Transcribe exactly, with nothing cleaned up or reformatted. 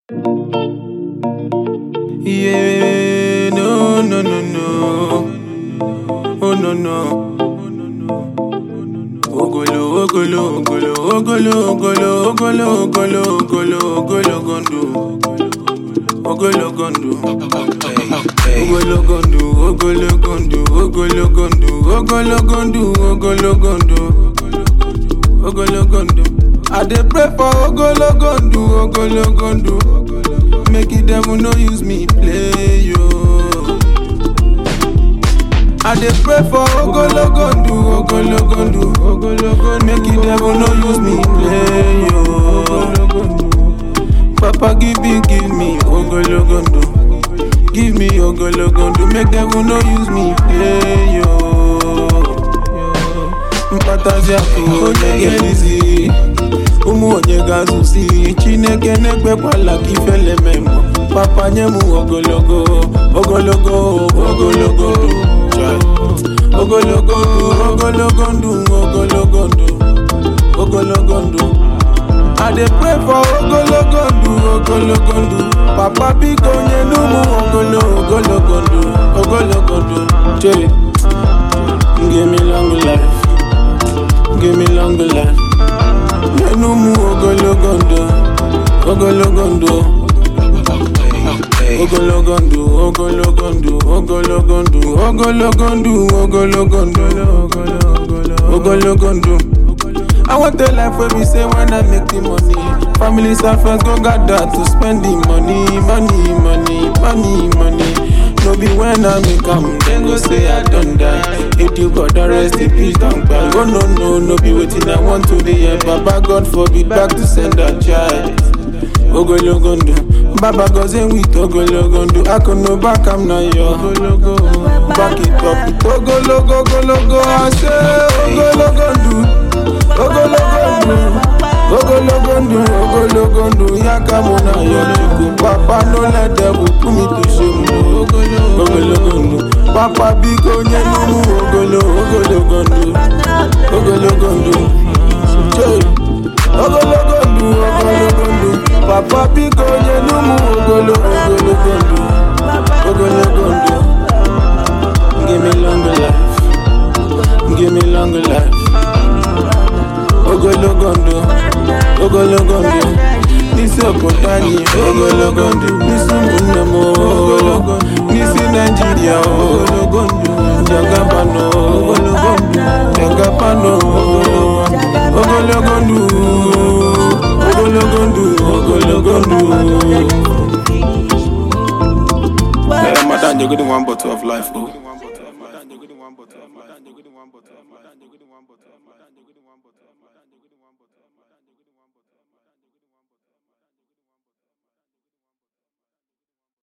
Yeah, no, no, no, no. Oh, no, no. Ogolo, ogolo, ogolo, ogolo, ogolo, ogolo, ogolo, ogolo, ogolo, gondo. Ogolo, gondo. Ogolo, gondo, ogolo, gondo, ogolo, gondo, ogolo, gondo, ogolo, gondo. Ogolo, gondo. I dey pray for ogolo, gondo, ogolo, gondo. Make it devil no use me play yo. I dey pray for ogologondu, ogologondu, ogologondu. Make it devil no use me play yo. Papa give me, give me ogologondu, give me ogologondu. Make devil no use me play yo. Mpatazi ako onye easy. Umu onye gazusi Chineke nekwekwala kifele membo Papa nyemu ogologo Ogologo, ogologo Ogologo, ogologondu Ogologondu, ogologondu I dey pray for ogologondu Ogologondu Papa biko nyenumu Ogolo, ogologondu Ogologondu Che Give me long life Give me long life Yenumu ogologondo, ogologondo, ogologondo, ogologondo, ogologondo, ogologondo, ogologondo, ogologondo. I want a life where we say when I make the money, families and friends go gather to spend the money, money, money, money, money. No be when I make am, then go say I don't die. If you got the rest in peace, don't cry. Oh no, no, no be waiting I want to the end. Baba God forbid back to send a child. Ogologondo, Baba goes in with Ogologondo. I can no back, I'm not your Ogologo. Back it up with Ogologo, Ogologo. I say Ogologondo, Ogologondo. Ogologondo, Ogologondo, Yakamuna, Yolugo. Papa no let devil put me to shame. Ogologondo, Papa biko nyenumu. Ogolo, Ogologondo, Ogologondo, Ogologondo, Ogologondo. Papa biko nyenumu. Ogolo, Ogologondo, Ogologondo. Give me long life, give me long life. Ogologondo, ogologondo, nisi okotani, ogologondo, nisi munemo, ogologondo, nisi Nigeria, ogologondo, jagabano, ogologondo, jagabano, ogologondo, ogologondo, ogologondo. Yeah, madam, you're getting one bottle of life, oh.